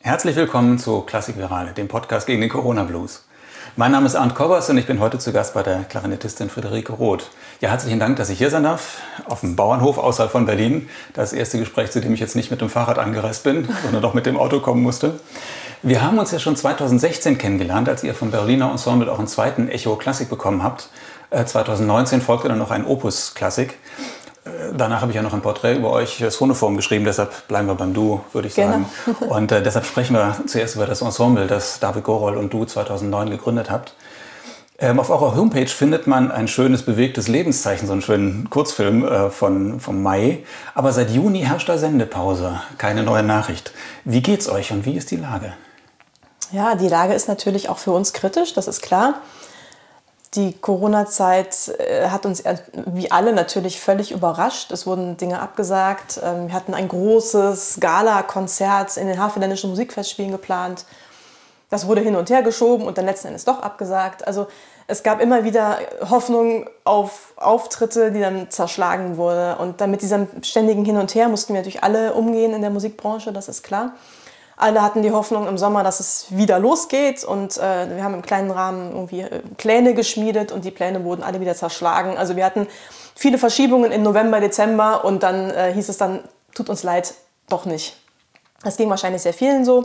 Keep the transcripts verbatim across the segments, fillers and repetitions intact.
Herzlich willkommen zu Klassik Virale, dem Podcast gegen den Corona-Blues. Mein Name ist Arndt Kobbers und ich bin heute zu Gast bei der Klarinettistin Friederike Roth. Ja, herzlichen Dank, dass ich hier sein darf, auf dem Bauernhof außerhalb von Berlin. Das erste Gespräch, zu dem ich jetzt nicht mit dem Fahrrad angereist bin, sondern doch mit dem Auto kommen musste. Wir haben uns ja schon zweitausendsechzehn kennengelernt, als ihr vom Berliner Ensemble auch einen zweiten Echo Klassik bekommen habt. zweitausendneunzehn folgte dann noch ein Opus Klassik. Danach habe ich ja noch ein Porträt über euch, das Phonoform, geschrieben, deshalb bleiben wir beim Du, würde ich sagen. Genau. Und äh, deshalb sprechen wir zuerst über das Ensemble, das David Goroll und du zweitausendneun gegründet habt. Ähm, auf eurer Homepage findet man ein schönes, bewegtes Lebenszeichen, so einen schönen Kurzfilm äh, von, vom Mai. Aber seit Juni herrscht da Sendepause, keine neue Nachricht. Wie geht's euch und wie ist die Lage? Ja, die Lage ist natürlich auch für uns kritisch, das ist klar. Die Corona-Zeit hat uns wie alle natürlich völlig überrascht. Es wurden Dinge abgesagt. Wir hatten ein großes Gala-Konzert in den Havelländischen Musikfestspielen geplant. Das wurde hin und her geschoben und dann letzten Endes doch abgesagt. Also es gab immer wieder Hoffnung auf Auftritte, die dann zerschlagen wurden. Und dann mit diesem ständigen Hin und Her mussten wir natürlich alle umgehen in der Musikbranche, das ist klar. Alle hatten die Hoffnung im Sommer, dass es wieder losgeht und äh, wir haben im kleinen Rahmen irgendwie äh, Pläne geschmiedet und die Pläne wurden alle wieder zerschlagen. Also wir hatten viele Verschiebungen im November, Dezember und dann äh, hieß es dann, tut uns leid, doch nicht. Das ging wahrscheinlich sehr vielen so.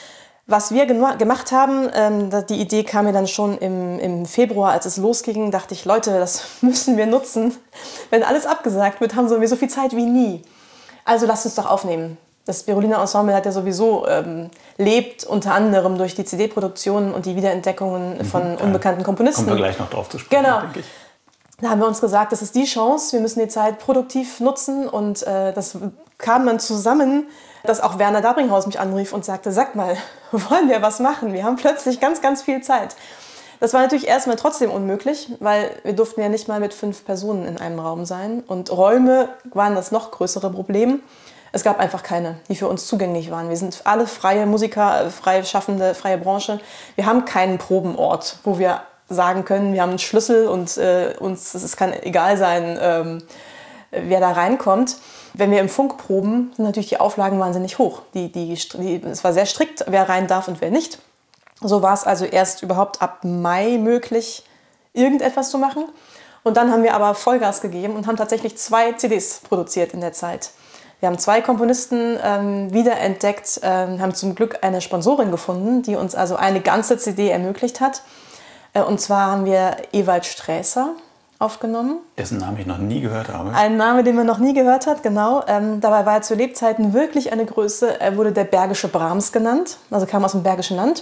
Was wir gem- gemacht haben, ähm, die Idee kam mir dann schon im, im Februar, als es losging, dachte ich, Leute, das müssen wir nutzen. Wenn alles abgesagt wird, haben wir so viel Zeit wie nie. Also lasst uns doch aufnehmen. Das Berliner Ensemble hat ja sowieso ähm, lebt unter anderem durch die C D-Produktionen und die Wiederentdeckungen von mhm, unbekannten Komponisten. Kommen wir gleich noch drauf zu sprechen, genau. denke ich. Da haben wir uns gesagt, das ist die Chance, wir müssen die Zeit produktiv nutzen und äh, das kam dann zusammen, dass auch Werner Dabringhaus mich anrief und sagte, sag mal, wollen wir was machen? Wir haben plötzlich ganz, ganz viel Zeit. Das war natürlich erstmal trotzdem unmöglich, weil wir durften ja nicht mal mit fünf Personen in einem Raum sein und Räume waren das noch größere Problem. Es gab einfach keine, die für uns zugänglich waren. Wir sind alle freie Musiker, freie Schaffende, freie Branche. Wir haben keinen Probenort, wo wir sagen können, wir haben einen Schlüssel und äh, uns es kann egal sein, ähm, wer da reinkommt. Wenn wir im Funk proben, sind natürlich die Auflagen wahnsinnig hoch. Die, die, die, es war sehr strikt, wer rein darf und wer nicht. So war es also erst überhaupt ab Mai möglich, irgendetwas zu machen. Und dann haben wir aber Vollgas gegeben und haben tatsächlich zwei C Ds produziert in der Zeit. Wir haben zwei Komponisten ähm, wiederentdeckt, ähm, haben zum Glück eine Sponsorin gefunden, die uns also eine ganze C D ermöglicht hat. Äh, und zwar haben wir Ewald Sträßer aufgenommen. Dessen Namen ich noch nie gehört habe. Ein Name, den man noch nie gehört hat, genau. Ähm, dabei war er zu Lebzeiten wirklich eine Größe. Er wurde der Bergische Brahms genannt, also kam aus dem Bergischen Land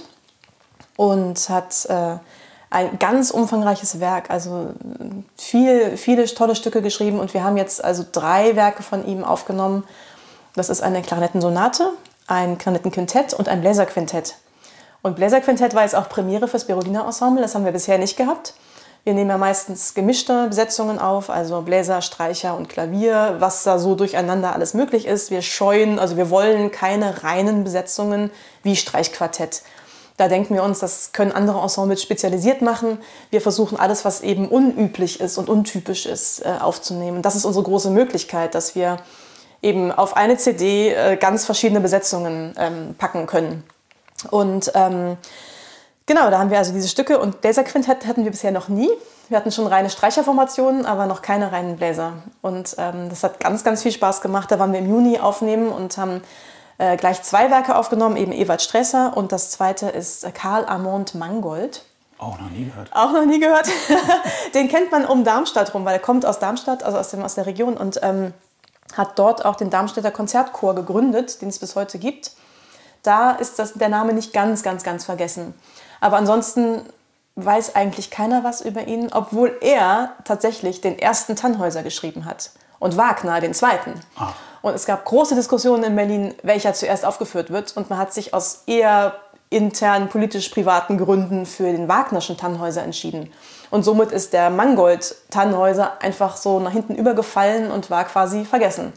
und hat äh, ein ganz umfangreiches Werk, also viel, viele tolle Stücke geschrieben und wir haben jetzt also drei Werke von ihm aufgenommen. Das ist eine Klarinettensonate, ein Klarinettenquintett und ein Bläserquintett. Und Bläserquintett war jetzt auch Premiere fürs Berliner Ensemble, das haben wir bisher nicht gehabt. Wir nehmen ja meistens gemischte Besetzungen auf, also Bläser, Streicher und Klavier, was da so durcheinander alles möglich ist. Wir scheuen, also wir wollen keine reinen Besetzungen wie Streichquartett. Da denken wir uns, das können andere Ensembles spezialisiert machen. Wir versuchen alles, was eben unüblich ist und untypisch ist, aufzunehmen. Das ist unsere große Möglichkeit, dass wir eben auf eine C D ganz verschiedene Besetzungen ähm, packen können. Und ähm, genau, da haben wir also diese Stücke und Bläserquintett hatten wir bisher noch nie. Wir hatten schon reine Streicherformationen, aber noch keine reinen Bläser. Und ähm, das hat ganz, ganz viel Spaß gemacht. Da waren wir im Juni aufnehmen und haben Äh, gleich zwei Werke aufgenommen, eben Ewald Sträßer und das zweite ist Karl Amand Mangold. Auch noch nie gehört. Auch noch nie gehört. Den kennt man um Darmstadt rum, weil er kommt aus Darmstadt, also aus, dem, aus der Region und ähm, hat dort auch den Darmstädter Konzertchor gegründet, den es bis heute gibt. Da ist das, der Name nicht ganz, ganz, ganz vergessen. Aber ansonsten weiß eigentlich keiner was über ihn, obwohl er tatsächlich den ersten Tannhäuser geschrieben hat und Wagner den zweiten. Ach. Und es gab große Diskussionen in Berlin, welcher zuerst aufgeführt wird. Und man hat sich aus eher internen, politisch-privaten Gründen für den Wagnerschen Tannhäuser entschieden. Und somit ist der Mangold-Tannhäuser einfach so nach hinten übergefallen und war quasi vergessen.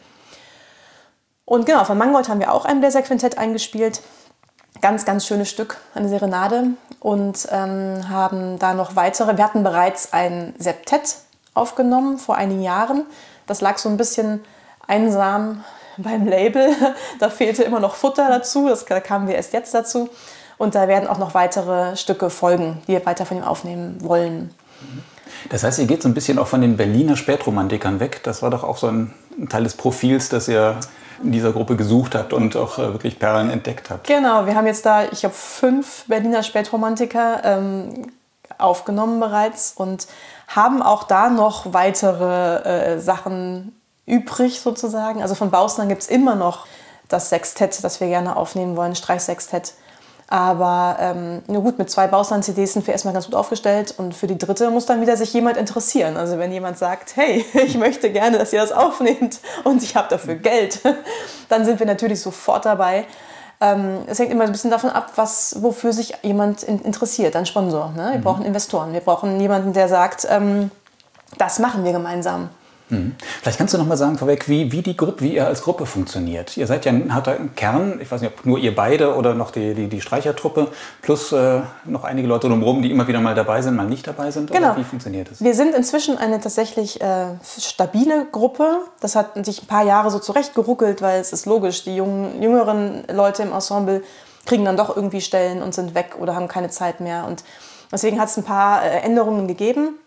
Und genau, von Mangold haben wir auch ein Bläserquintett eingespielt. Ganz, ganz schönes Stück, eine Serenade. Und ähm, haben da noch weitere. Wir hatten bereits ein Septett aufgenommen vor einigen Jahren. Das lag so ein bisschen einsam beim Label. Da fehlte immer noch Futter dazu, das, da kamen wir erst jetzt dazu. Und da werden auch noch weitere Stücke folgen, die wir weiter von ihm aufnehmen wollen. Das heißt, ihr geht so ein bisschen auch von den Berliner Spätromantikern weg. Das war doch auch so ein Teil des Profils, das ihr in dieser Gruppe gesucht habt und auch äh, wirklich Perlen entdeckt habt. Genau, wir haben jetzt da, ich glaube, fünf Berliner Spätromantiker ähm, aufgenommen bereits und haben auch da noch weitere äh, Sachen übrig sozusagen. Also von Bausner gibt es immer noch das Sextett, das wir gerne aufnehmen wollen, Streichsextett. Aber ähm, nur gut, mit zwei Bausland-C Ds sind wir erstmal ganz gut aufgestellt und für die dritte muss dann wieder sich jemand interessieren. Also wenn jemand sagt, hey, ich möchte gerne, dass ihr das aufnehmt und ich habe dafür Geld, dann sind wir natürlich sofort dabei. Ähm, es hängt immer ein bisschen davon ab, was, wofür sich jemand in, interessiert, ein Sponsor. Ne? Wir mhm. brauchen Investoren, wir brauchen jemanden, der sagt, ähm, das machen wir gemeinsam. Mhm. Vielleicht kannst du noch mal sagen vorweg, wie, wie, die Gruppe, wie ihr als Gruppe funktioniert. Ihr seid ja ein harter Kern, ich weiß nicht, ob nur ihr beide oder noch die, die, die Streichertruppe, plus äh, noch einige Leute drumherum, die immer wieder mal dabei sind, mal nicht dabei sind. Genau. Oder wie funktioniert das? Wir sind inzwischen eine tatsächlich äh, stabile Gruppe. Das hat sich ein paar Jahre so zurechtgeruckelt, weil es ist logisch, die jungen, jüngeren Leute im Ensemble kriegen dann doch irgendwie Stellen und sind weg oder haben keine Zeit mehr. Und deswegen hat es ein paar äh, Änderungen gegeben,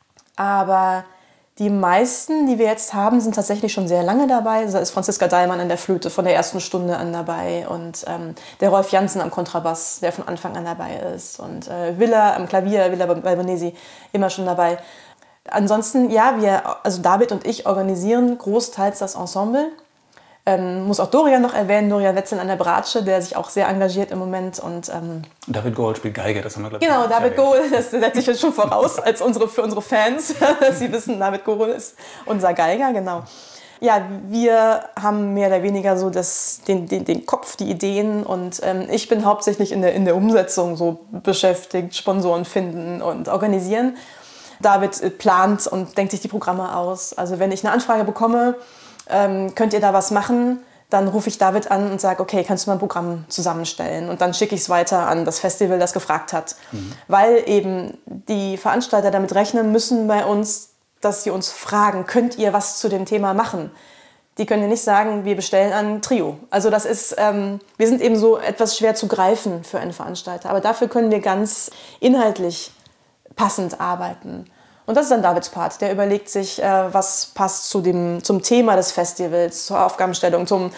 aber die meisten, die wir jetzt haben, sind tatsächlich schon sehr lange dabei. Da ist Franziska Dahlmann an der Flöte von der ersten Stunde an dabei und ähm, der Rolf Janssen am Kontrabass, der von Anfang an dabei ist und äh, Villa am Klavier, Villa Balbonesi, immer schon dabei. Ansonsten, ja, wir, also David und ich organisieren großteils das Ensemble. Ähm, muss auch Dorian noch erwähnen, Dorian Wetzel an der Bratsche, der sich auch sehr engagiert im Moment. Und, ähm, David Gohl spielt Geige, das haben wir, glaube ich, Genau, David Gohl, das setze ich jetzt schon voraus als unsere, für unsere Fans, dass sie wissen, David Gohl ist unser Geiger, genau. Ja, wir haben mehr oder weniger so das, den, den, den Kopf, die Ideen und ähm, ich bin hauptsächlich in der, in der Umsetzung so beschäftigt, Sponsoren finden und organisieren. David plant und denkt sich die Programme aus. Also wenn ich eine Anfrage bekomme, ähm, könnt ihr da was machen, dann rufe ich David an und sage, okay, kannst du mal ein Programm zusammenstellen? Und dann schicke ich es weiter an das Festival, das gefragt hat. Mhm. Weil eben die Veranstalter damit rechnen müssen bei uns, dass sie uns fragen, könnt ihr was zu dem Thema machen? Die können ja nicht sagen, wir bestellen ein Trio. Also das ist, ähm, wir sind eben so etwas schwer zu greifen für einen Veranstalter. Aber dafür können wir ganz inhaltlich passend arbeiten. Und das ist dann Davids Part. Der überlegt sich, äh, was passt zu dem, zum Thema des Festivals, zur Aufgabenstellung, zum,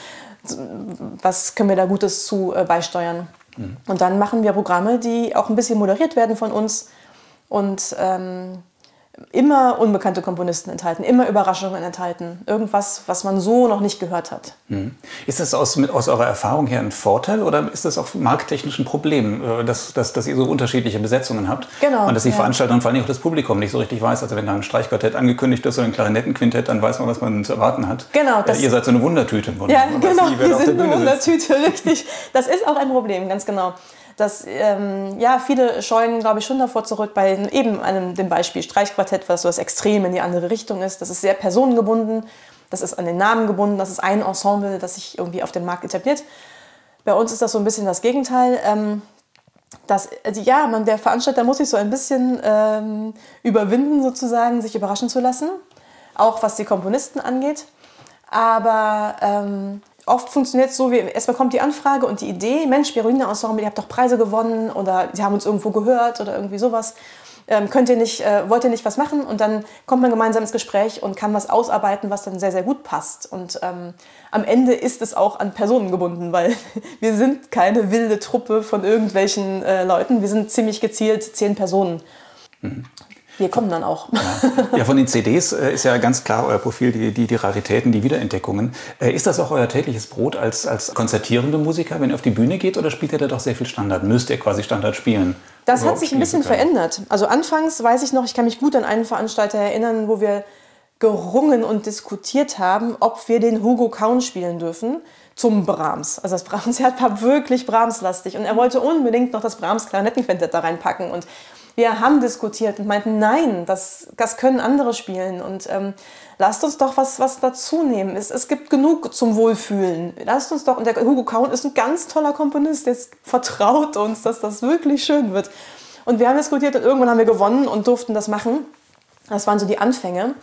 was können wir da Gutes zu äh, beisteuern. Mhm. Und dann machen wir Programme, die auch ein bisschen moderiert werden von uns und ähm, immer unbekannte Komponisten enthalten, immer Überraschungen enthalten. Irgendwas, was man so noch nicht gehört hat. Mhm. Ist das aus, mit, aus eurer Erfahrung her ein Vorteil oder ist das auch markttechnisch ein Problem, dass, dass, dass ihr so unterschiedliche Besetzungen habt? Genau, und dass die ja. Veranstalter und vor allem auch das Publikum nicht so richtig weiß. Also wenn da ein Streichquartett angekündigt ist oder ein Klarinettenquintett, dann weiß man, was man zu erwarten hat. Genau, das äh, ihr seid so eine Wundertüte. Ja, man genau, weiß nie, wer wir auf der sind Bühne eine sitzt. Wundertüte, richtig. Das ist auch ein Problem, ganz genau. Dass, ähm, ja, viele scheuen, glaube ich, schon davor zurück bei eben einem, dem Beispiel Streichquartett, was so das Extrem in die andere Richtung ist. Das ist sehr personengebunden, das ist an den Namen gebunden, das ist ein Ensemble, das sich irgendwie auf dem Markt etabliert. Bei uns ist das so ein bisschen das Gegenteil. Ähm, dass, also ja, man, der Veranstalter muss sich so ein bisschen ähm, überwinden, sozusagen, sich überraschen zu lassen, auch was die Komponisten angeht. Aber ähm, oft funktioniert es so, wie erstmal kommt die Anfrage und die Idee, Mensch, Berolina Ensemble, ihr habt doch Preise gewonnen oder sie haben uns irgendwo gehört oder irgendwie sowas. Ähm, könnt ihr nicht, äh, wollt ihr nicht was machen? Und dann kommt man gemeinsam ins Gespräch und kann was ausarbeiten, was dann sehr, sehr gut passt. Und ähm, am Ende ist es auch an Personen gebunden, weil wir sind keine wilde Truppe von irgendwelchen äh, Leuten. Wir sind ziemlich gezielt zehn Personen. Mhm. Wir kommen dann auch. Ja, ja, von den C Ds äh, ist ja ganz klar euer Profil, die, die, die Raritäten, die Wiederentdeckungen. Äh, ist das auch euer tägliches Brot als, als konzertierende Musiker, wenn ihr auf die Bühne geht, oder spielt ihr da doch sehr viel Standard? Müsst ihr quasi Standard spielen? Das hat sich ein bisschen verändert. Also anfangs weiß ich noch, ich kann mich gut an einen Veranstalter erinnern, wo wir gerungen und diskutiert haben, ob wir den Hugo Kaun spielen dürfen zum Brahms. Also das Brahms-Konzert war wirklich Brahms-lastig und er wollte unbedingt noch das Brahms-Klarinettenquintett da reinpacken und wir haben diskutiert und meinten, nein, das, das können andere spielen und ähm, lasst uns doch was, was dazu nehmen. Es, es gibt genug zum Wohlfühlen. Lasst uns doch, und der Hugo Kaun ist ein ganz toller Komponist, der vertraut uns, dass das wirklich schön wird. Und wir haben diskutiert und irgendwann haben wir gewonnen und durften das machen. Das waren so die Anfänge.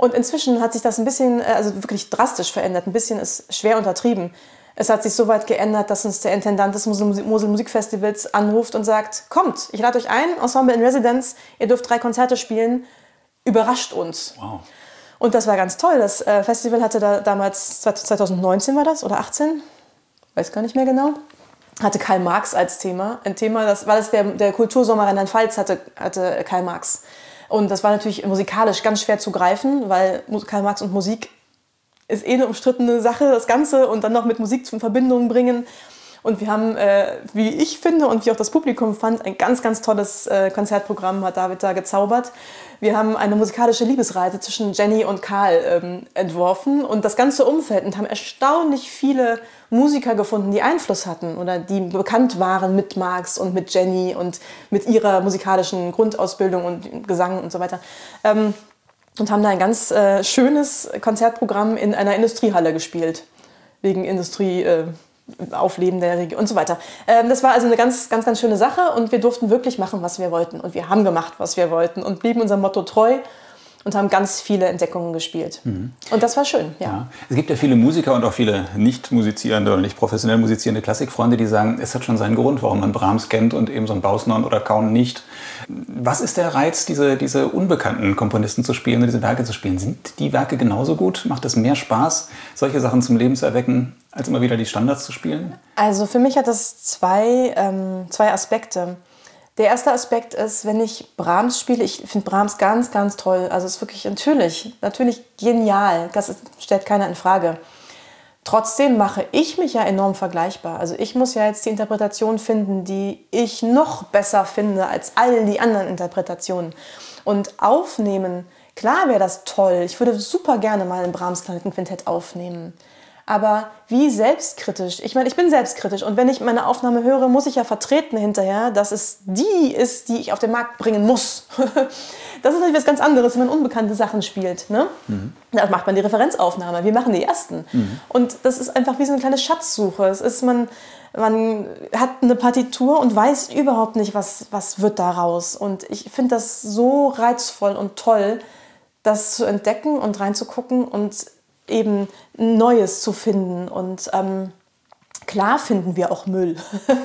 Und inzwischen hat sich das ein bisschen, also wirklich drastisch verändert. Ein bisschen ist schwer untertrieben. Es hat sich so weit geändert, dass uns der Intendant des Mosel Musikfestivals anruft und sagt, kommt, ich lade euch ein, Ensemble in Residence, ihr dürft drei Konzerte spielen, überrascht uns. Wow. Und das war ganz toll. Das äh, Festival hatte da damals, zwanzig neunzehn war das, oder achtzehn? Weiß gar nicht mehr genau. Hatte Karl Marx als Thema. Ein Thema, das war das der, der Kultursommer Rheinland-Pfalz hatte, hatte Karl Marx. Und das war natürlich musikalisch ganz schwer zu greifen, weil Karl Marx und Musik ist eh eine umstrittene Sache, das Ganze und dann noch mit Musik in Verbindung bringen. Und wir haben, äh, wie ich finde und wie auch das Publikum fand, ein ganz, ganz tolles äh, Konzertprogramm hat David da gezaubert. Wir haben eine musikalische Liebesreise zwischen Jenny und Karl ähm, entworfen und das ganze Umfeld und haben erstaunlich viele Musiker gefunden, die Einfluss hatten oder die bekannt waren mit Marx und mit Jenny und mit ihrer musikalischen Grundausbildung und Gesang und so weiter. Ähm, und haben da ein ganz äh, schönes Konzertprogramm in einer Industriehalle gespielt, wegen Industrie... Äh, Aufleben der Region und so weiter. Ähm, das war also eine ganz, ganz, ganz schöne Sache und wir durften wirklich machen, was wir wollten. Und wir haben gemacht, was wir wollten und blieben unserem Motto treu und haben ganz viele Entdeckungen gespielt. Mhm. Und das war schön, ja. ja. Es gibt ja viele Musiker und auch viele nicht musizierende oder nicht professionell musizierende Klassikfreunde, die sagen, es hat schon seinen Grund, warum man Brahms kennt und eben so ein Bausnon oder Kaun nicht. Was ist der Reiz, diese, diese unbekannten Komponisten zu spielen, diese Werke zu spielen? Sind die Werke genauso gut? Macht es mehr Spaß, solche Sachen zum Leben zu erwecken, als immer wieder die Standards zu spielen? Also für mich hat das zwei, ähm, zwei Aspekte. Der erste Aspekt ist, wenn ich Brahms spiele, ich finde Brahms ganz, ganz toll. Also es ist wirklich natürlich, natürlich genial. Das ist, stellt keiner in Frage. Trotzdem mache ich mich ja enorm vergleichbar. Also ich muss ja jetzt die Interpretation finden, die ich noch besser finde als all die anderen Interpretationen. Und aufnehmen, klar wäre das toll. Ich würde super gerne mal ein Brahms-Klarnettenquintett aufnehmen. Aber wie selbstkritisch? Ich meine, ich bin selbstkritisch und wenn ich meine Aufnahme höre, muss ich ja vertreten hinterher, dass es die ist, die ich auf den Markt bringen muss. Das ist natürlich was ganz anderes, wenn man unbekannte Sachen spielt. Ne? Mhm. Da macht man die Referenzaufnahme, wir machen die ersten. Mhm. Und das ist einfach wie so eine kleine Schatzsuche. Es ist, man, man hat eine Partitur und weiß überhaupt nicht, was, was wird daraus. Und ich finde das so reizvoll und toll, das zu entdecken und reinzugucken und eben Neues zu finden und ähm, klar finden wir auch Müll.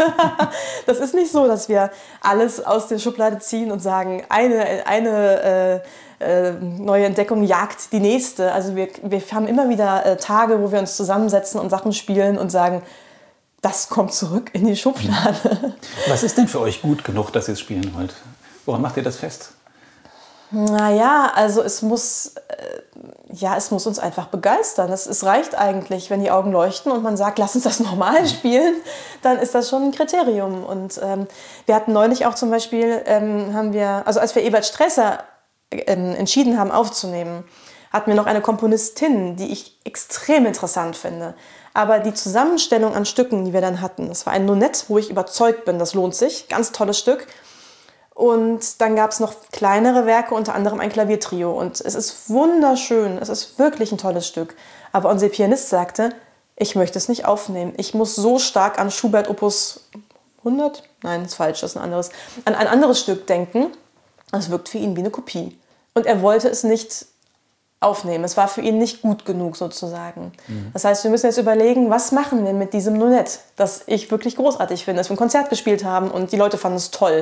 Das ist nicht so, dass wir alles aus der Schublade ziehen und sagen, eine, eine äh, äh, neue Entdeckung jagt die nächste. Also wir, wir haben immer wieder äh, Tage, wo wir uns zusammensetzen und Sachen spielen und sagen, das kommt zurück in die Schublade. Was ist denn für euch gut genug, dass ihr es spielen wollt? Woran macht ihr das fest? Naja, also es muss, äh, ja, es muss uns einfach begeistern. Es, es reicht eigentlich, wenn die Augen leuchten und man sagt, lass uns das normal spielen, dann ist das schon ein Kriterium. Und ähm, wir hatten neulich auch zum Beispiel, ähm, haben wir, also als wir Ebert Stresser ähm, entschieden haben aufzunehmen, hatten wir noch eine Komponistin, die ich extrem interessant finde. Aber die Zusammenstellung an Stücken, die wir dann hatten, das war ein Nonett, wo ich überzeugt bin, das lohnt sich, ganz tolles Stück. Und dann gab es noch kleinere Werke, unter anderem ein Klaviertrio. Und es ist wunderschön, es ist wirklich ein tolles Stück. Aber unser Pianist sagte, ich möchte es nicht aufnehmen. Ich muss so stark an Schubert Opus hundert, nein, das ist falsch, das ist ein anderes, an ein anderes Stück denken. Es wirkt für ihn wie eine Kopie. Und er wollte es nicht aufnehmen. Es war für ihn nicht gut genug sozusagen. Mhm. Das heißt, wir müssen jetzt überlegen, was machen wir mit diesem Nonett, das ich wirklich großartig finde, das wir ein Konzert gespielt haben und die Leute fanden es toll.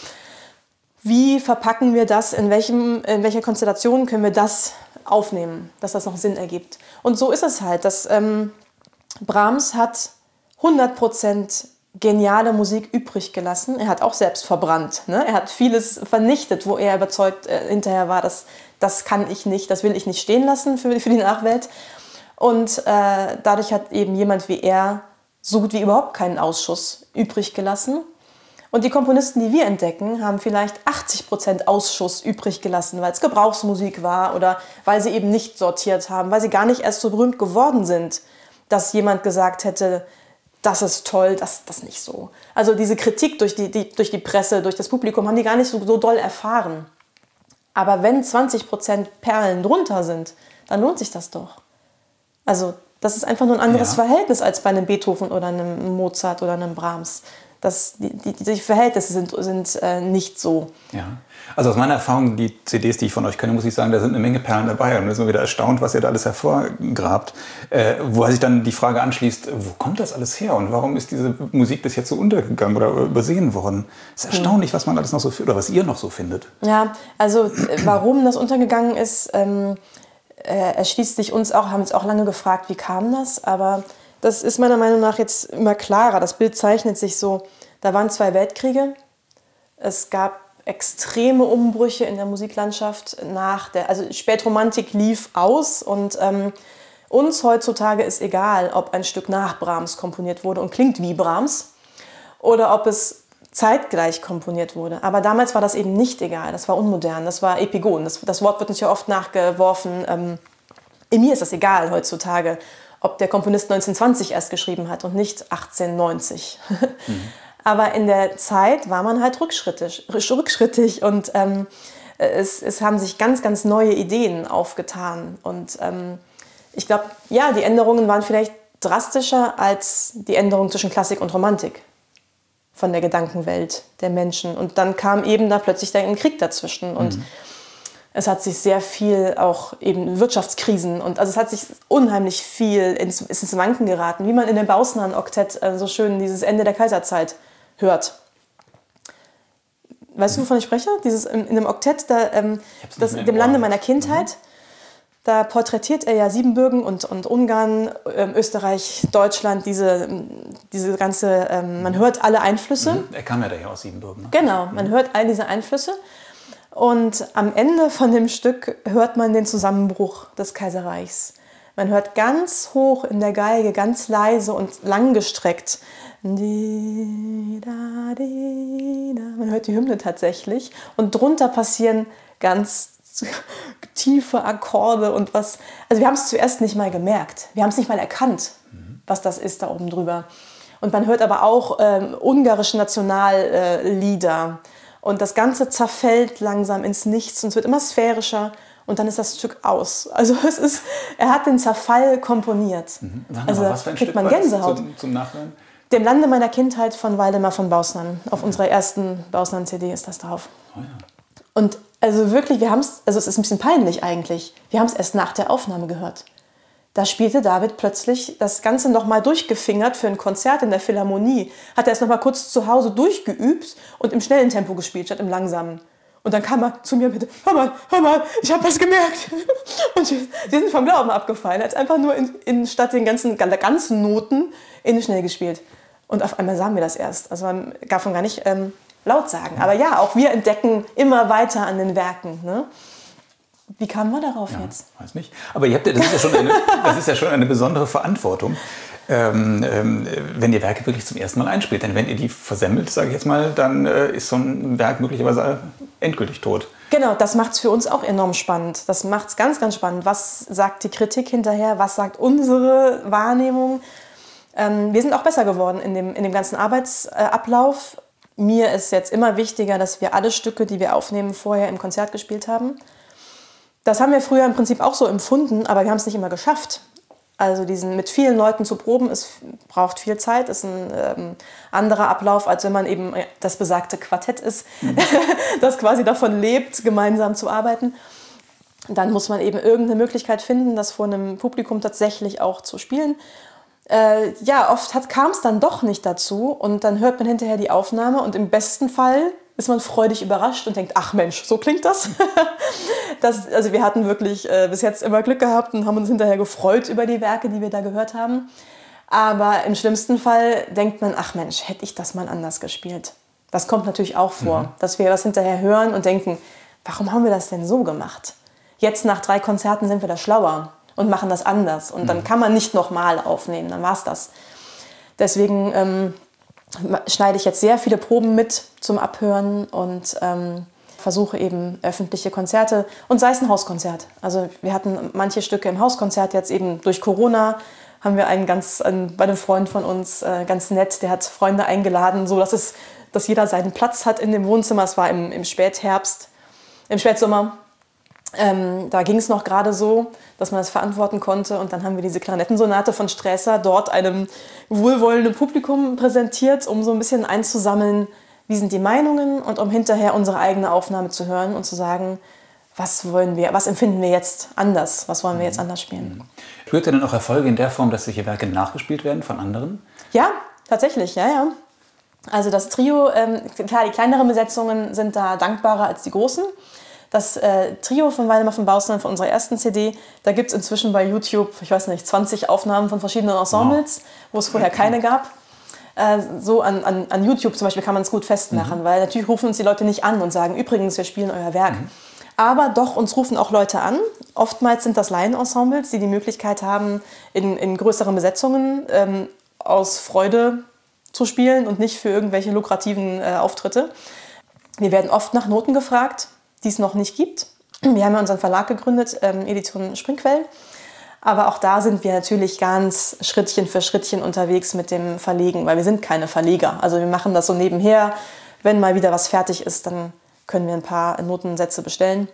Wie verpacken wir das, in, welchem, in welcher Konstellation können wir das aufnehmen, dass das noch Sinn ergibt. Und so ist es halt, dass ähm, Brahms hat hundert Prozent geniale Musik übrig gelassen. Er hat auch selbst verbrannt. Ne? Er hat vieles vernichtet, wo er überzeugt äh, hinterher war, dass das kann ich nicht, das will ich nicht stehen lassen für, für die Nachwelt. Und äh, dadurch hat eben jemand wie er so gut wie überhaupt keinen Ausschuss übrig gelassen. Und die Komponisten, die wir entdecken, haben vielleicht achtzig Prozent Ausschuss übrig gelassen, weil es Gebrauchsmusik war oder weil sie eben nicht sortiert haben, weil sie gar nicht erst so berühmt geworden sind, dass jemand gesagt hätte, das ist toll, das das nicht so. Also diese Kritik durch die, die, durch die Presse, durch das Publikum haben die gar nicht so, so doll erfahren. Aber wenn zwanzig Prozent Perlen drunter sind, dann lohnt sich das doch. Also das ist einfach nur ein anderes ja. Verhältnis als bei einem Beethoven oder einem Mozart oder einem Brahms. Das, die, die, die Verhältnisse sind, sind äh, nicht so. Ja. Also aus meiner Erfahrung, die C Ds, die ich von euch kenne, muss ich sagen, da sind eine Menge Perlen dabei. Und man ist immer wieder erstaunt, was ihr da alles hervorgrabt. Äh, wo sich dann die Frage anschließt, wo kommt das alles her? Und warum ist diese Musik bis jetzt so untergegangen oder übersehen worden? Es ist erstaunlich, was man alles noch so findet, oder was ihr noch so findet. Ja, also warum das untergegangen ist, ähm, äh, erschließt sich uns auch, haben uns auch lange gefragt, wie kam das? Aber das ist meiner Meinung nach jetzt immer klarer. Das Bild zeichnet sich so. Da waren zwei Weltkriege. Es gab extreme Umbrüche in der Musiklandschaft. Nach der, also Spätromantik lief aus. Und ähm, uns heutzutage ist egal, ob ein Stück nach Brahms komponiert wurde und klingt wie Brahms oder ob es zeitgleich komponiert wurde. Aber damals war das eben nicht egal. Das war unmodern. Das war Epigon. Das, das Wort wird uns ja oft nachgeworfen. Ähm, in mir ist das egal heutzutage, ob der Komponist neunzehnhundertzwanzig erst geschrieben hat und nicht achtzehnhundertneunzig. Mhm. Aber in der Zeit war man halt rückschrittig, rückschrittig und ähm, es, es haben sich ganz, ganz neue Ideen aufgetan. Und ähm, ich glaube, ja, die Änderungen waren vielleicht drastischer als die Änderung zwischen Klassik und Romantik von der Gedankenwelt der Menschen. Und dann kam eben da plötzlich ein Krieg dazwischen und mhm. es hat sich sehr viel auch eben Wirtschaftskrisen und also es hat sich unheimlich viel ins, ins Wanken geraten, wie man in dem Bausnan-Oktett äh, so schön dieses Ende der Kaiserzeit hört. Weißt du, wovon ich spreche? Dieses in, in dem Oktett, da, ähm, das, dem Lande meiner Kindheit, mhm. da porträtiert er ja Siebenbürgen und, und Ungarn, ähm, Österreich, Deutschland, diese, diese ganze, ähm, man hört alle Einflüsse. Mhm. Er kam ja daher aus Siebenbürgen. Ne? Genau, man hört all diese Einflüsse. Und am Ende von dem Stück hört man den Zusammenbruch des Kaiserreichs. Man hört ganz hoch in der Geige, ganz leise und langgestreckt. Man hört die Hymne tatsächlich. Und drunter passieren ganz tiefe Akkorde und was. Also wir haben es zuerst nicht mal gemerkt. Wir haben es nicht mal erkannt, was das ist da oben drüber. Und man hört aber auch ähm, ungarische Nationallieder. Und das Ganze zerfällt langsam ins Nichts und es wird immer sphärischer und dann ist das Stück aus. Also es ist, er hat den Zerfall komponiert. Mhm. Also was für ein kriegt Stück man Gänsehaut. Zum, zum Nachhören? Dem Lande meiner Kindheit von Waldemar von Bausnan. Auf unserer ersten Bausnan-C D ist das drauf. Oh ja. Und also wirklich, wir haben es, also es ist ein bisschen peinlich eigentlich, wir haben es erst nach der Aufnahme gehört. Da spielte David plötzlich das Ganze nochmal durchgefingert für ein Konzert in der Philharmonie. Hat er es nochmal kurz zu Hause durchgeübt und im schnellen Tempo gespielt, statt im langsamen. Und dann kam er zu mir mit, hör mal, hör mal, ich habe was gemerkt. Und wir sind vom Glauben abgefallen. Er hat einfach nur in, in, statt den ganzen, ganzen Noten in schnell gespielt. Und auf einmal sahen wir das erst. Also man darf man gar nicht ähm, laut sagen. Aber ja, auch wir entdecken immer weiter an den Werken. Ne? Wie kamen wir darauf ja, jetzt? Weiß nicht. Aber ihr habt, das, ist ja schon eine, das ist ja schon eine besondere Verantwortung, ähm, ähm, wenn ihr Werke wirklich zum ersten Mal einspielt. Denn wenn ihr die versemmelt, sage ich jetzt mal, dann äh, ist so ein Werk möglicherweise endgültig tot. Genau, das macht es für uns auch enorm spannend. Das macht es ganz, ganz spannend. Was sagt die Kritik hinterher? Was sagt unsere Wahrnehmung? Ähm, wir sind auch besser geworden in dem, in dem ganzen Arbeitsablauf. Mir ist jetzt immer wichtiger, dass wir alle Stücke, die wir aufnehmen, vorher im Konzert gespielt haben. Das haben wir früher im Prinzip auch so empfunden, aber wir haben es nicht immer geschafft. Also diesen mit vielen Leuten zu proben, es braucht viel Zeit, ist ein ähm, anderer Ablauf, als wenn man eben das besagte Quartett ist, mhm. das quasi davon lebt, gemeinsam zu arbeiten. Dann muss man eben irgendeine Möglichkeit finden, das vor einem Publikum tatsächlich auch zu spielen. Äh, ja, oft kam es dann doch nicht dazu und dann hört man hinterher die Aufnahme und im besten Fall ist man freudig überrascht und denkt, ach Mensch, so klingt das. das also wir hatten wirklich äh, bis jetzt immer Glück gehabt und haben uns hinterher gefreut über die Werke, die wir da gehört haben. Aber im schlimmsten Fall denkt man, ach Mensch, hätte ich das mal anders gespielt. Das kommt natürlich auch vor, mhm. dass wir was hinterher hören und denken, warum haben wir das denn so gemacht? Jetzt nach drei Konzerten sind wir da schlauer und machen das anders. Und mhm. dann kann man nicht nochmal aufnehmen, dann war es das. Deswegen ähm, schneide ich jetzt sehr viele Proben mit zum Abhören und ähm, versuche eben öffentliche Konzerte und sei es ein Hauskonzert. Also wir hatten manche Stücke im Hauskonzert jetzt eben durch Corona, haben wir einen ganz, einen, bei einem Freund von uns, äh, ganz nett, der hat Freunde eingeladen, so dass, es, dass jeder seinen Platz hat in dem Wohnzimmer. Es war im, im Spätherbst, im Spätsommer. Ähm, da ging es noch gerade so, dass man das verantworten konnte. Und dann haben wir diese Klarinettensonate von Strässer dort einem wohlwollenden Publikum präsentiert, um so ein bisschen einzusammeln, wie sind die Meinungen und um hinterher unsere eigene Aufnahme zu hören und zu sagen, was wollen wir, was empfinden wir jetzt anders, was wollen wir jetzt anders spielen. Spürt ihr denn auch Erfolge in der Form, dass solche Werke nachgespielt werden von anderen? Ja, tatsächlich, ja, ja. Also das Trio, ähm, klar, die kleineren Besetzungen sind da dankbarer als die großen. Das äh, Trio von Waldemar von Bausland von unserer ersten C D, da gibt es inzwischen bei YouTube, ich weiß nicht, zwanzig Aufnahmen von verschiedenen Ensembles, wow. wo es vorher keine gab. Äh, so an, an, an YouTube zum Beispiel kann man es gut festmachen, mhm. weil natürlich rufen uns die Leute nicht an und sagen, übrigens, wir spielen euer Werk. Mhm. Aber doch, uns rufen auch Leute an. Oftmals sind das Laien-Ensembles, die die Möglichkeit haben, in, in größeren Besetzungen ähm, aus Freude zu spielen und nicht für irgendwelche lukrativen äh, Auftritte. Wir werden oft nach Noten gefragt, die es noch nicht gibt. Wir haben ja unseren Verlag gegründet, ähm, Edition Springquell. Aber auch da sind wir natürlich ganz Schrittchen für Schrittchen unterwegs mit dem Verlegen, weil wir sind keine Verleger. Also wir machen das so nebenher. Wenn mal wieder was fertig ist, dann können wir ein paar Notensätze bestellen.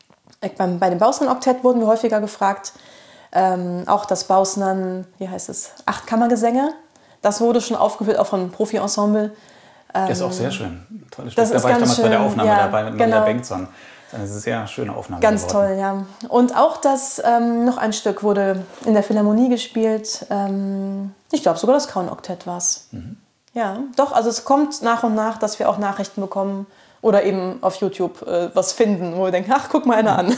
Beim, bei dem Bausnan-Oktett wurden wir häufiger gefragt. Ähm, auch das Bausnan, wie heißt es, Achtkammergesänge. Das wurde schon aufgeführt, auch von Profi-Ensemble. Das ist auch sehr schön. Tolles Stück. Da war ich damals schön. bei der Aufnahme ja, dabei mit Maria genau. Bengtson. Das ist eine sehr schöne Aufnahme. Ganz geworden. Toll, ja. Und auch das, ähm, noch ein Stück wurde in der Philharmonie gespielt. Ähm, ich glaube, sogar das Kraun-Oktett war es. Mhm. Ja, doch, also es kommt nach und nach, dass wir auch Nachrichten bekommen oder eben auf YouTube äh, was finden, wo wir denken, ach, guck mal einer an.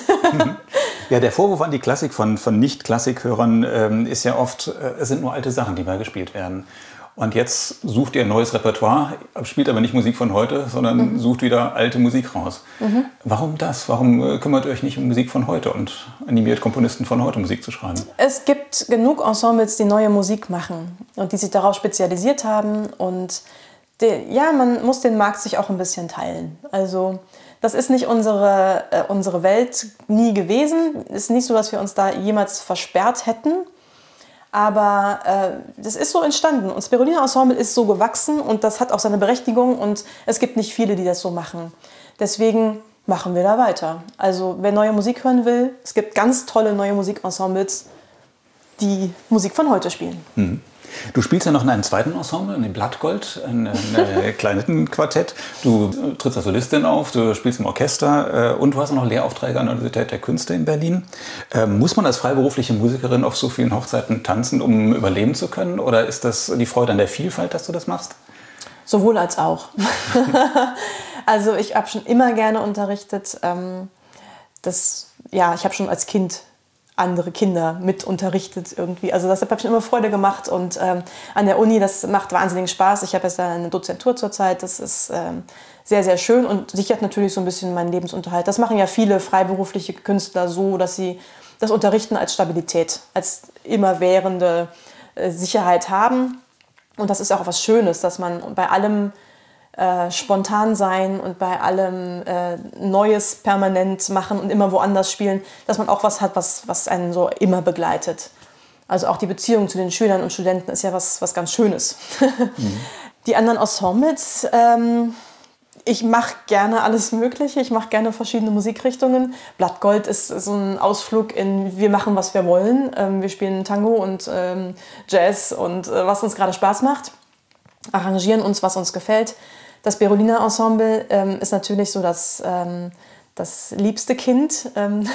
Ja, der Vorwurf an die Klassik von, von Nicht-Klassikhörern ähm, ist ja oft, äh, es sind nur alte Sachen, die mal gespielt werden. Und jetzt sucht ihr ein neues Repertoire, spielt aber nicht Musik von heute, sondern mhm. sucht wieder alte Musik raus. Mhm. Warum das? Warum äh, kümmert ihr euch nicht um Musik von heute und animiert Komponisten von heute Musik zu schreiben? Es gibt genug Ensembles, die neue Musik machen und die sich darauf spezialisiert haben. Und die, ja, man muss den Markt sich auch ein bisschen teilen. Also das ist nicht unsere, äh, unsere Welt nie gewesen. Es ist nicht so, dass wir uns da jemals versperrt hätten. Aber äh, das ist so entstanden. Und das Berolina Ensemble ist so gewachsen und das hat auch seine Berechtigung. Und es gibt nicht viele, die das so machen. Deswegen machen wir da weiter. Also wer neue Musik hören will, es gibt ganz tolle neue Musikensembles, die Musik von heute spielen. Mhm. Du spielst ja noch in einem zweiten Ensemble, in dem Blattgold, ein, ein Kleinettenquartett. Du trittst als Solistin auf, du spielst im Orchester und du hast auch noch Lehraufträge an der Universität der Künste in Berlin. Ähm, muss man als freiberufliche Musikerin auf so vielen Hochzeiten tanzen, um überleben zu können? Oder ist das die Freude an der Vielfalt, dass du das machst? Sowohl als auch. Also ich habe schon immer gerne unterrichtet. Ähm, das, ja, ich habe schon als Kind andere Kinder mit unterrichtet irgendwie. Also das hat mir immer Freude gemacht und ähm, an der Uni, das macht wahnsinnigen Spaß. Ich habe jetzt eine Dozentur zurzeit, das ist ähm, sehr, sehr schön und sichert natürlich so ein bisschen meinen Lebensunterhalt. Das machen ja viele freiberufliche Künstler so, dass sie das Unterrichten als Stabilität, als immerwährende äh, Sicherheit haben. Und das ist auch was Schönes, dass man bei allem Äh, spontan sein und bei allem äh, Neues permanent machen und immer woanders spielen, dass man auch was hat, was, was einen so immer begleitet. Also auch die Beziehung zu den Schülern und Studenten ist ja was, was ganz Schönes. Mhm. Die anderen Ensembles, ähm, ich mache gerne alles Mögliche, ich mache gerne verschiedene Musikrichtungen. Blattgold ist so ein Ausflug in wir machen, was wir wollen. Ähm, wir spielen Tango und ähm, Jazz und äh, was uns gerade Spaß macht. Arrangieren uns, was uns gefällt. Das Berolina Ensemble ähm, ist natürlich so das, ähm, das liebste Kind. Ähm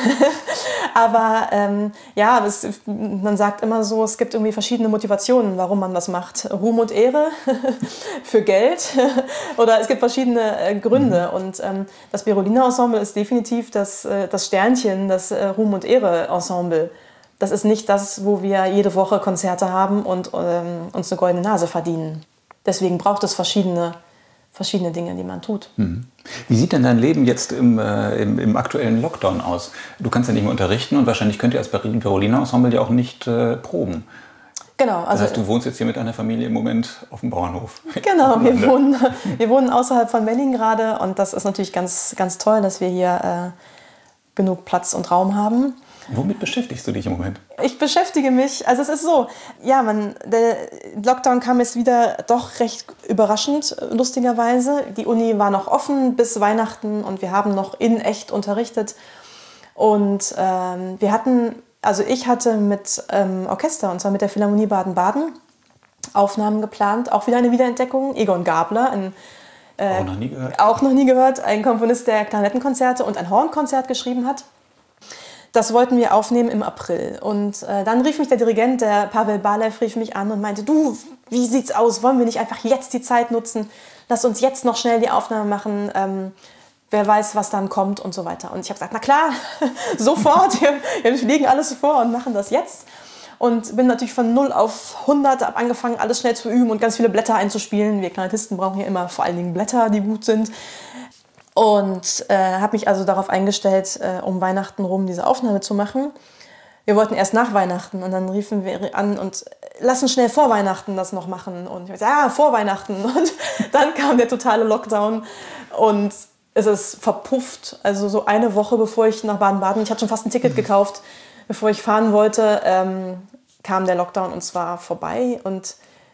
Aber ähm, ja, das, man sagt immer so, es gibt irgendwie verschiedene Motivationen, warum man das macht. Ruhm und Ehre für Geld oder es gibt verschiedene äh, Gründe. Und ähm, das Berolina Ensemble ist definitiv das, äh, das Sternchen, das äh, Ruhm und Ehre Ensemble. Das ist nicht das, wo wir jede Woche Konzerte haben und ähm, uns eine goldene Nase verdienen. Deswegen braucht es verschiedene verschiedene Dinge, die man tut. Mhm. Wie sieht denn dein Leben jetzt im, äh, im, im aktuellen Lockdown aus? Du kannst ja nicht mehr unterrichten und wahrscheinlich könnt ihr als Berolina Ensemble ja auch nicht äh, proben. Genau. Also, das heißt, du wohnst jetzt hier mit deiner Familie im Moment auf dem Bauernhof. Genau, wir wohnen, wir wohnen außerhalb von Berlin gerade und das ist natürlich ganz, ganz toll, dass wir hier äh, genug Platz und Raum haben. Womit beschäftigst du dich im Moment? Ich beschäftige mich, also es ist so, ja, man, der Lockdown kam jetzt wieder doch recht überraschend, lustigerweise. Die Uni war noch offen bis Weihnachten und wir haben noch in echt unterrichtet. Und ähm, wir hatten, also ich hatte mit ähm, Orchester, und zwar mit der Philharmonie Baden-Baden, Aufnahmen geplant. Auch wieder eine Wiederentdeckung. Egon Gabler, ein Äh, auch noch nie gehört. Auch noch nie gehört. Ein Komponist, der Klarinettenkonzerte und ein Hornkonzert geschrieben hat. Das wollten wir aufnehmen im April. Und äh, dann rief mich der Dirigent, der Pavel Balev, rief mich an und meinte, du, wie sieht's aus? Wollen wir nicht einfach jetzt die Zeit nutzen? Lass uns jetzt noch schnell die Aufnahme machen. Ähm, wer weiß, was dann kommt und so weiter. Und ich habe gesagt, na klar, sofort. Wir, wir legen alles vor und machen das jetzt. Und bin natürlich von null auf hundert, habe angefangen, alles schnell zu üben und ganz viele Blätter einzuspielen. Wir Klarinettisten brauchen ja immer vor allen Dingen Blätter, die gut sind. Und äh, habe mich also darauf eingestellt, äh, um Weihnachten rum diese Aufnahme zu machen. Wir wollten erst nach Weihnachten und dann riefen wir an und lass uns schnell vor Weihnachten das noch machen. Und ich gesagt, ja, vor Weihnachten. Und dann kam der totale Lockdown und es ist verpufft. Also so eine Woche, bevor ich nach Baden-Baden, ich hatte schon fast ein Ticket gekauft, bevor ich fahren wollte, ähm, kam der Lockdown und zwar vorbei. Und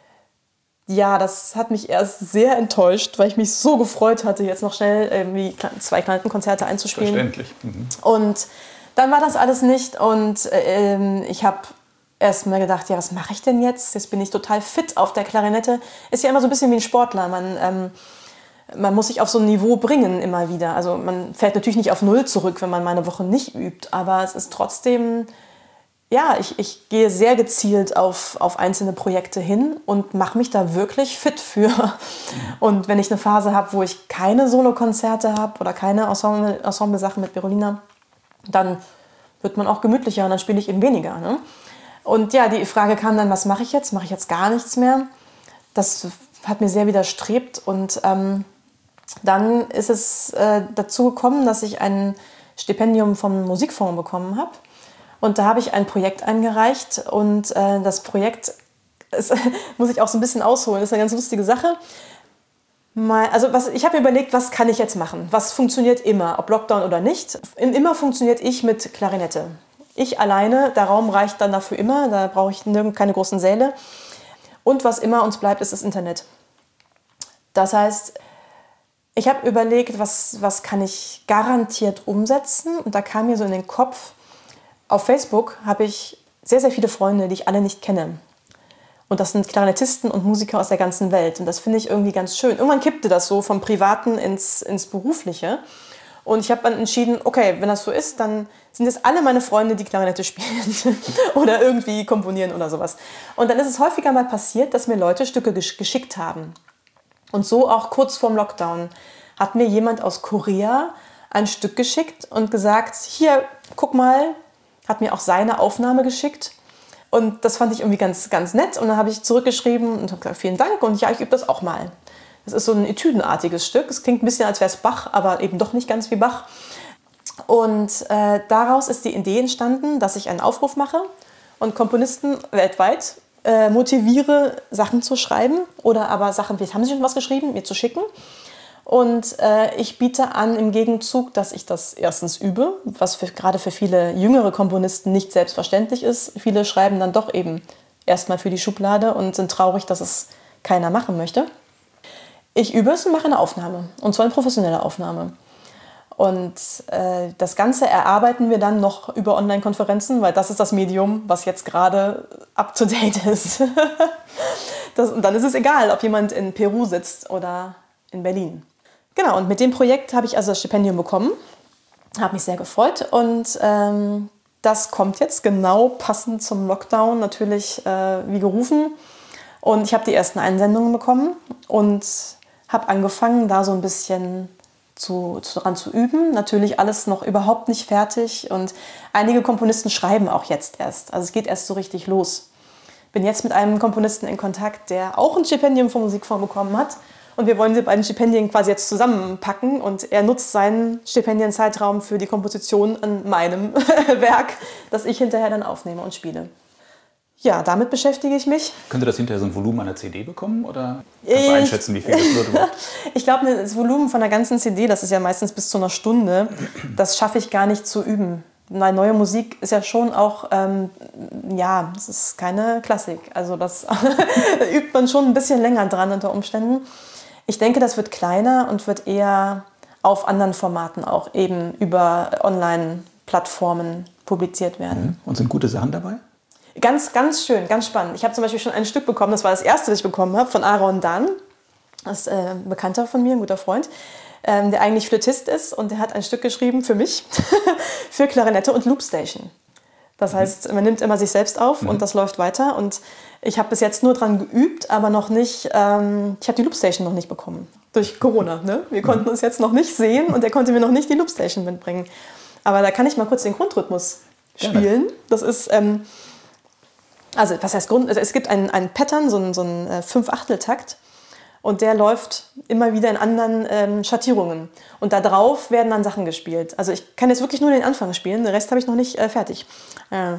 ja, das hat mich erst sehr enttäuscht, weil ich mich so gefreut hatte, jetzt noch schnell irgendwie zwei Klarinetten-Konzerte einzuspielen. Verständlich. Mhm. Und dann war das alles nicht und ähm, ich habe erst mal gedacht, ja, was mache ich denn jetzt? Jetzt bin ich total fit auf der Klarinette. Ist ja immer so ein bisschen wie ein Sportler. Man, ähm, man muss sich auf so ein Niveau bringen immer wieder. Also man fällt natürlich nicht auf Null zurück, wenn man mal eine Woche nicht übt, aber es ist trotzdem... Ja, ich, ich gehe sehr gezielt auf, auf einzelne Projekte hin und mache mich da wirklich fit für. Und wenn ich eine Phase habe, wo ich keine Solokonzerte habe oder keine Ensemble, Ensemble-Sachen mit Berolina, dann wird man auch gemütlicher und dann spiele ich eben weniger. Ne? Und ja, die Frage kam dann, was mache ich jetzt? Mache ich jetzt gar nichts mehr? Das hat mir sehr widerstrebt. Und ähm, dann ist es äh, dazu gekommen, dass ich ein Stipendium vom Musikfonds bekommen habe. Und da habe ich ein Projekt eingereicht und äh, das Projekt, ist, muss ich auch so ein bisschen ausholen, ist eine ganz lustige Sache. Mal, also was, ich habe mir überlegt, was kann ich jetzt machen? Was funktioniert immer, ob Lockdown oder nicht? Immer funktioniert ich mit Klarinette. Ich alleine, der Raum reicht dann dafür immer, da brauche ich nirgend keine großen Säle. Und was immer uns bleibt, ist das Internet. Das heißt, ich habe überlegt, was, was kann ich garantiert umsetzen? Und da kam mir so in den Kopf, auf Facebook habe ich sehr, sehr viele Freunde, die ich alle nicht kenne. Und das sind Klarinettisten und Musiker aus der ganzen Welt. Und das finde ich irgendwie ganz schön. Irgendwann kippte das so vom Privaten ins, ins Berufliche. Und ich habe dann entschieden, okay, wenn das so ist, dann sind es alle meine Freunde, die Klarinette spielen oder irgendwie komponieren oder sowas. Und dann ist es häufiger mal passiert, dass mir Leute Stücke gesch- geschickt haben. Und so auch kurz vorm Lockdown hat mir jemand aus Korea ein Stück geschickt und gesagt, hier, guck mal, hat mir auch seine Aufnahme geschickt. Und das fand ich irgendwie ganz, ganz nett. Und dann habe ich zurückgeschrieben und habe gesagt, vielen Dank. Und ja, ich übe das auch mal. Das ist so ein etüdenartiges Stück. Es klingt ein bisschen, als wäre es Bach, aber eben doch nicht ganz wie Bach. Und äh, daraus ist die Idee entstanden, dass ich einen Aufruf mache und Komponisten weltweit äh, motiviere, Sachen zu schreiben. Oder aber Sachen, vielleicht haben sie schon was geschrieben, mir zu schicken. Und äh, ich biete an im Gegenzug, dass ich das erstens übe, was für, gerade für viele jüngere Komponisten nicht selbstverständlich ist. Viele schreiben dann doch eben erstmal für die Schublade und sind traurig, dass es keiner machen möchte. Ich übe es und mache eine Aufnahme, und zwar eine professionelle Aufnahme. Und äh, das Ganze erarbeiten wir dann noch über Online-Konferenzen, weil das ist das Medium, was jetzt gerade up-to-date ist. das, und dann ist es egal, ob jemand in Peru sitzt oder in Berlin. Genau, und mit dem Projekt habe ich also das Stipendium bekommen, habe mich sehr gefreut und ähm, das kommt jetzt genau passend zum Lockdown natürlich äh, wie gerufen. Und ich habe die ersten Einsendungen bekommen und habe angefangen, da so ein bisschen zu, zu, dran zu üben. Natürlich alles noch überhaupt nicht fertig und einige Komponisten schreiben auch jetzt erst. Also es geht erst so richtig los. Bin jetzt mit einem Komponisten in Kontakt, der auch ein Stipendium vom Musikfonds bekommen hat. Und wir wollen die beiden Stipendien quasi jetzt zusammenpacken. Und er nutzt seinen Stipendienzeitraum für die Komposition an meinem Werk, das ich hinterher dann aufnehme und spiele. Ja, damit beschäftige ich mich. Könnte das hinterher so ein Volumen einer C D bekommen? Oder kannst du einschätzen, wie viel das wird? Ich glaube, das Volumen von der ganzen C D, das ist ja meistens bis zu einer Stunde, das schaffe ich gar nicht zu üben. Weil neue Musik ist ja schon auch, ähm, ja, das ist keine Klassik. Also das übt man schon ein bisschen länger dran unter Umständen. Ich denke, das wird kleiner und wird eher auf anderen Formaten auch eben über online Plattformen publiziert werden. Und sind gute Sachen dabei? Ganz, ganz schön, ganz spannend. Ich habe zum Beispiel schon ein Stück bekommen, das war das erste, das ich bekommen habe, von Aaron Dan. Das ist äh, ein Bekannter von mir, ein guter Freund, ähm, der eigentlich Flötist ist und der hat ein Stück geschrieben für mich, für Klarinette und Loopstation. Das heißt, man nimmt immer sich selbst auf mhm. und das läuft weiter. Und ich habe bis jetzt nur dran geübt, aber noch nicht, ähm, ich habe die Loopstation noch nicht bekommen. Durch Corona. Ne? Wir konnten mhm. uns jetzt noch nicht sehen und er konnte mir noch nicht die Loopstation mitbringen. Aber da kann ich mal kurz den Grundrhythmus spielen. Gerne. Das ist, ähm, also was heißt Grund? Also es gibt einen, einen Pattern, so einen, so einen äh, Fünf-Achtel-Takt. Und der läuft immer wieder in anderen ähm, Schattierungen. Und da drauf werden dann Sachen gespielt. Also ich kann jetzt wirklich nur den Anfang spielen, den Rest habe ich noch nicht äh, fertig. Äh.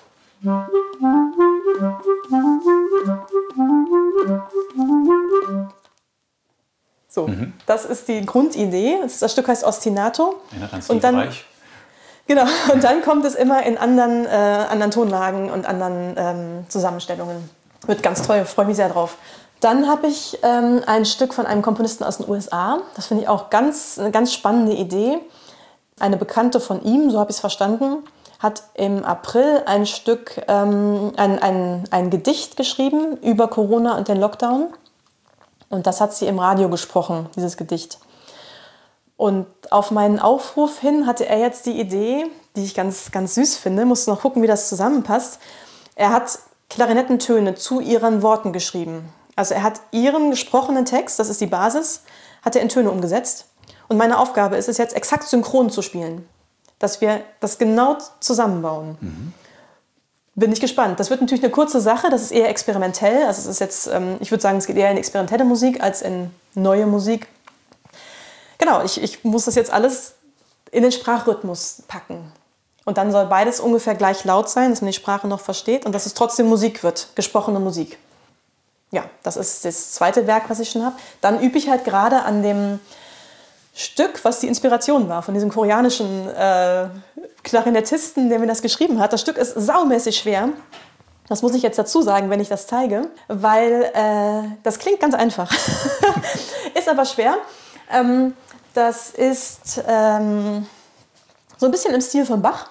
So, mhm. das ist die Grundidee. Das, das Stück heißt Ostinato. Und dann, genau, und dann kommt es immer in anderen, äh, anderen Tonlagen und anderen ähm, Zusammenstellungen. Wird ganz toll, ich freue mich sehr drauf. Dann habe ich ähm, ein Stück von einem Komponisten aus den U S A. Das finde ich auch ganz, eine ganz spannende Idee. Eine Bekannte von ihm, so habe ich es verstanden, hat im April ein Stück, ähm, ein, ein, ein Gedicht geschrieben über Corona und den Lockdown. Und das hat sie im Radio gesprochen, dieses Gedicht. Und auf meinen Aufruf hin hatte er jetzt die Idee, die ich ganz, ganz süß finde, musste noch gucken, wie das zusammenpasst. Er hat Klarinettentöne zu ihren Worten geschrieben. Also er hat ihren gesprochenen Text, das ist die Basis, hat er in Töne umgesetzt. Und meine Aufgabe ist es jetzt, exakt synchron zu spielen. Dass wir das genau zusammenbauen. Mhm. Bin ich gespannt. Das wird natürlich eine kurze Sache, das ist eher experimentell. Also es ist jetzt, ich würde sagen, es geht eher in experimentelle Musik als in neue Musik. Genau, ich, ich muss das jetzt alles in den Sprachrhythmus packen. Und dann soll beides ungefähr gleich laut sein, dass man die Sprache noch versteht und dass es trotzdem Musik wird, gesprochene Musik. Ja, das ist das zweite Werk, was ich schon habe. Dann übe ich halt gerade an dem Stück, was die Inspiration war von diesem koreanischen äh, Klarinettisten, der mir das geschrieben hat. Das Stück ist saumäßig schwer. Das muss ich jetzt dazu sagen, wenn ich das zeige, weil äh, das klingt ganz einfach. Ist aber schwer. Ähm, das ist ähm, so ein bisschen im Stil von Bach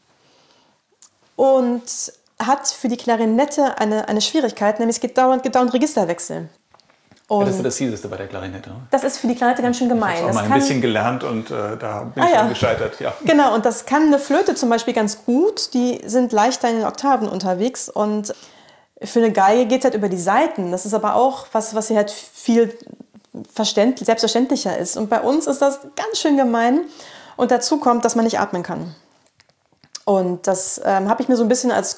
und hat für die Klarinette eine, eine Schwierigkeit, nämlich es geht dauernd, geht dauernd Registerwechsel. Und ja, das ist das Fieseste bei der Klarinette. Ne? Das ist für die Klarinette ganz schön gemein. Ich habe auch mal ein kann, bisschen gelernt und äh, da bin ah, ich ja. schon gescheitert. Ja. Genau, und das kann eine Flöte zum Beispiel ganz gut. Die sind leichter in den Oktaven unterwegs. Und für eine Geige geht es halt über die Saiten. Das ist aber auch was, was hier halt viel verständlich, selbstverständlicher ist. Und bei uns ist das ganz schön gemein. Und dazu kommt, dass man nicht atmen kann. Und das ähm, habe ich mir so ein bisschen als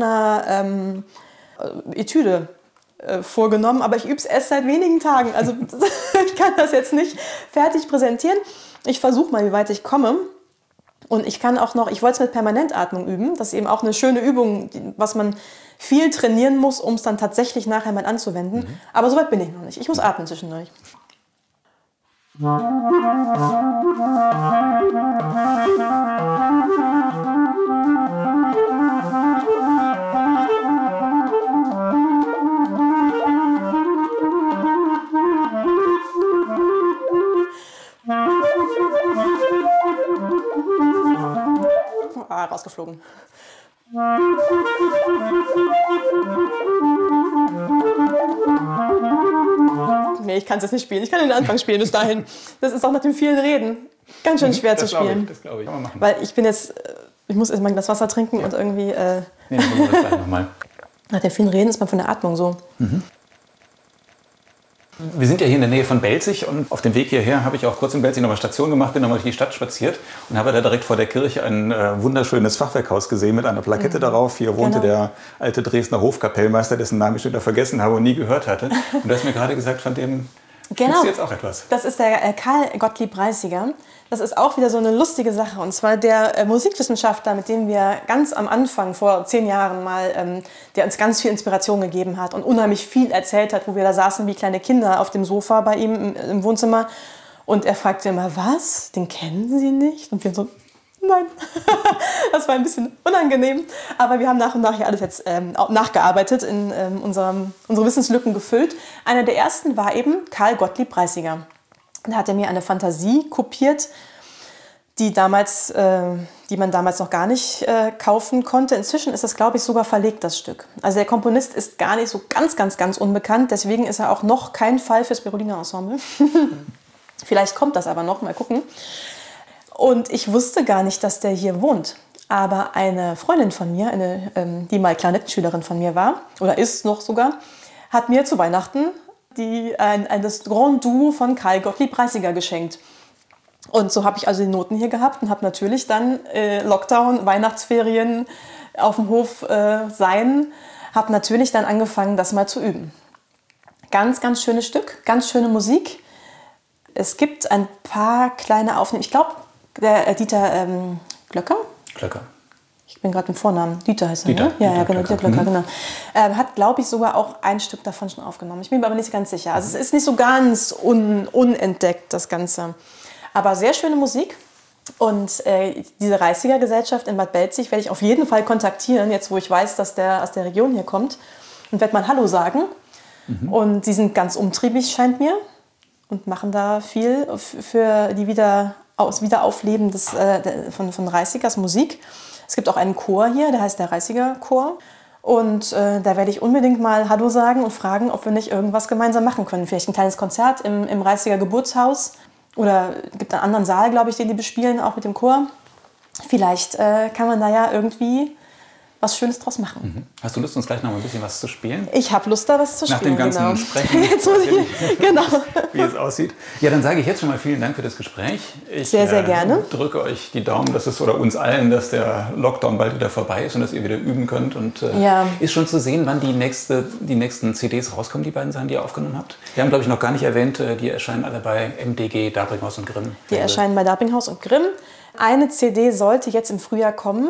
Corona-Etüde ähm, vorgenommen, aber ich übe es erst seit wenigen Tagen. Also ich kann das jetzt nicht fertig präsentieren. Ich versuche mal, wie weit ich komme. Und ich kann auch noch, ich wollte es mit Permanentatmung üben. Das ist eben auch eine schöne Übung, was man viel trainieren muss, um es dann tatsächlich nachher mal anzuwenden. Mhm. Aber so weit bin ich noch nicht. Ich muss atmen zwischendurch. Ah, rausgeflogen. Nee, ich kann es jetzt nicht spielen. Ich kann den Anfang spielen bis dahin. Das ist auch nach dem vielen Reden ganz schön schwer das zu spielen. Ich, das glaube ich. Kann man machen. Weil ich bin jetzt, ich muss erst mal ein Glas Wasser trinken ja. und irgendwie. Äh, nee, dann machen wir das gleich nochmal. Nach dem vielen Reden ist man von der Atmung so. Mhm. Wir sind ja hier in der Nähe von Belzig und auf dem Weg hierher habe ich auch kurz in Belzig noch mal Station gemacht, bin nochmal durch die Stadt spaziert und habe da direkt vor der Kirche ein äh, wunderschönes Fachwerkhaus gesehen mit einer Plakette mhm. darauf. Hier wohnte genau. der alte Dresdner Hofkapellmeister, dessen Namen ich schon wieder vergessen habe und nie gehört hatte. Und du hast mir gerade gesagt, von dem genau. du jetzt auch etwas. Das ist der äh, Karl Gottlieb Reisiger. Das ist auch wieder so eine lustige Sache. Und zwar der äh, Musikwissenschaftler, mit dem wir ganz am Anfang, vor zehn Jahren mal, ähm, der uns ganz viel Inspiration gegeben hat und unheimlich viel erzählt hat, wo wir da saßen wie kleine Kinder auf dem Sofa bei ihm im, im Wohnzimmer. Und er fragte immer, was? Den kennen Sie nicht? Und wir so, nein. Das war ein bisschen unangenehm. Aber wir haben nach und nach hier alles jetzt ähm, nachgearbeitet, in ähm, unserem, unsere Wissenslücken gefüllt. Einer der ersten war eben Karl Gottlieb Reisiger. Da hat er mir eine Fantasie kopiert, die damals, äh, die man damals noch gar nicht äh, kaufen konnte. Inzwischen ist das, glaube ich, sogar verlegt, das Stück. Also der Komponist ist gar nicht so ganz, ganz, ganz unbekannt. Deswegen ist er auch noch kein Fall fürs Berolina Ensemble. Vielleicht kommt das aber noch, mal gucken. Und ich wusste gar nicht, dass der hier wohnt. Aber eine Freundin von mir, eine, ähm, die mal Klarnettenschülerin von mir war, oder ist noch sogar, hat mir zu Weihnachten die, ein, ein, das Grand Duo von Karl Gottlieb Reissiger geschenkt. Und so habe ich also die Noten hier gehabt und habe natürlich dann äh, Lockdown, Weihnachtsferien auf dem Hof äh, sein, habe natürlich dann angefangen, das mal zu üben. Ganz, ganz schönes Stück, ganz schöne Musik. Es gibt ein paar kleine Aufnahmen. Ich glaube, der äh, Dieter ähm, Glöcker? Glöcker. Ich bin gerade im Vornamen. Dieter heißt er, Dieter, ne? Ja, Dieter ja, genau, Glöcker. Dieter Glöcker, Mhm. genau. Ähm, hat, glaube ich, sogar auch ein Stück davon schon aufgenommen. Ich bin mir aber nicht ganz sicher. Also es ist nicht so ganz un, unentdeckt, das Ganze. Aber sehr schöne Musik. Und äh, diese Reissiger Gesellschaft in Bad Belzig werde ich auf jeden Fall kontaktieren, jetzt wo ich weiß, dass der aus der Region hier kommt. Und werde mal Hallo sagen. Mhm. Und die sind ganz umtriebig, scheint mir. Und machen da viel für die wieder, aus Wiederaufleben des, äh, von, von Reissigers Musik. Es gibt auch einen Chor hier, der heißt der Reissiger Chor. Und äh, da werde ich unbedingt mal Hallo sagen und fragen, ob wir nicht irgendwas gemeinsam machen können. Vielleicht ein kleines Konzert im, im Reissiger Geburtshaus. Oder es gibt einen anderen Saal, glaube ich, den die bespielen, auch mit dem Chor. Vielleicht äh, kann man da ja irgendwie was Schönes draus machen. Mhm. Hast du Lust, uns gleich noch mal ein bisschen was zu spielen? Ich habe Lust, da was zu Nach spielen. dem ganzen genau. Sprechen, Jetzt muss ich, genau. wie es aussieht. Ja, dann sage ich jetzt schon mal vielen Dank für das Gespräch. Ich sehr, sehr äh, gerne. drücke euch die Daumen, dass es oder uns allen, dass der Lockdown bald wieder vorbei ist und dass ihr wieder üben könnt. Und äh, ja. ist schon zu sehen, wann die, nächste, die nächsten C Ds rauskommen, die beiden Sachen, die ihr aufgenommen habt. Wir haben, glaube ich, noch gar nicht erwähnt, die erscheinen alle bei M D G, Darbringhaus und Grimm. Die erscheinen bei Darbringhaus und Grimm. Eine C D sollte jetzt im Frühjahr kommen.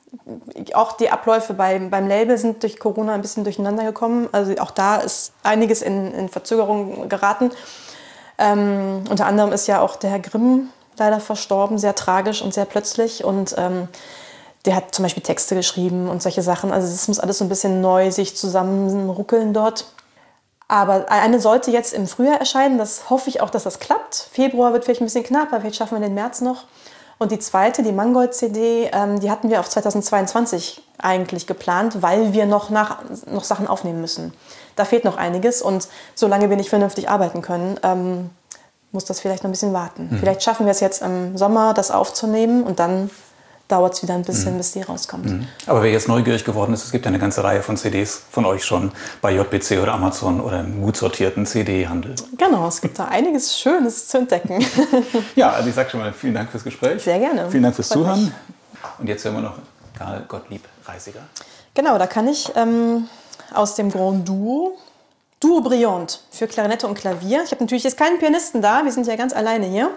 Auch die Abläufe beim, beim Label sind durch Corona ein bisschen durcheinander gekommen. Also auch da ist einiges in, in Verzögerung geraten. Ähm, unter anderem ist ja auch der Herr Grimm leider verstorben, sehr tragisch und sehr plötzlich. Und ähm, der hat zum Beispiel Texte geschrieben und solche Sachen. Also es muss alles so ein bisschen neu sich zusammenruckeln dort. Aber eine sollte jetzt im Frühjahr erscheinen. Das hoffe ich auch, dass das klappt. Februar wird vielleicht ein bisschen knapp, aber vielleicht schaffen wir den März noch. Und die zweite, die Mangold-C D, ähm, die hatten wir auf zweitausendzweiundzwanzig eigentlich geplant, weil wir noch, nach, noch Sachen aufnehmen müssen. Da fehlt noch einiges und solange wir nicht vernünftig arbeiten können, ähm, muss das vielleicht noch ein bisschen warten. Mhm. Vielleicht schaffen wir es jetzt im Sommer, das aufzunehmen und dann dauert es wieder ein bisschen, mhm. bis die rauskommt. Mhm. Aber wer jetzt neugierig geworden ist, es gibt ja eine ganze Reihe von C Ds von euch schon bei J B C oder Amazon oder im gut sortierten C D-Handel. Genau, es gibt da einiges Schönes zu entdecken. Ja, also ich sage schon mal vielen Dank fürs Gespräch. Sehr gerne. Vielen Dank fürs Freut Zuhören. mich. Und jetzt hören wir noch Karl Gottlieb Reissiger. Genau, da kann ich ähm, aus dem Grand Duo, Duo Brillant für Klarinette und Klavier. Ich habe natürlich jetzt keinen Pianisten da, wir sind ja ganz alleine hier.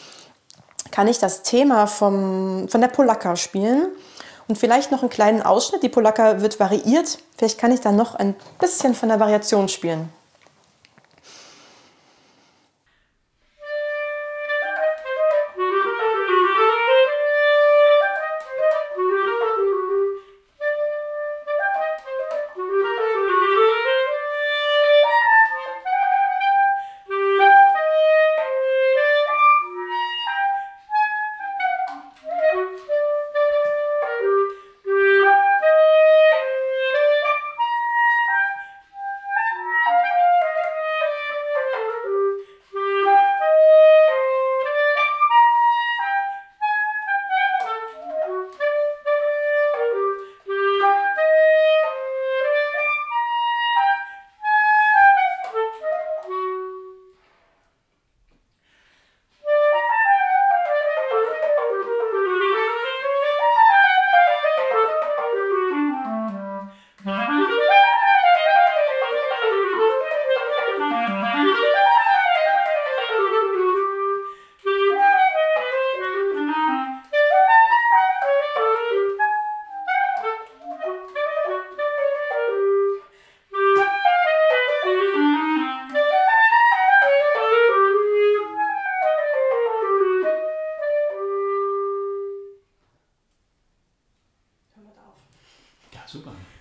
Kann ich das Thema vom, von der Polacca spielen und vielleicht noch einen kleinen Ausschnitt. Die Polacca wird variiert. Vielleicht kann ich dann noch ein bisschen von der Variation spielen. Ja, super.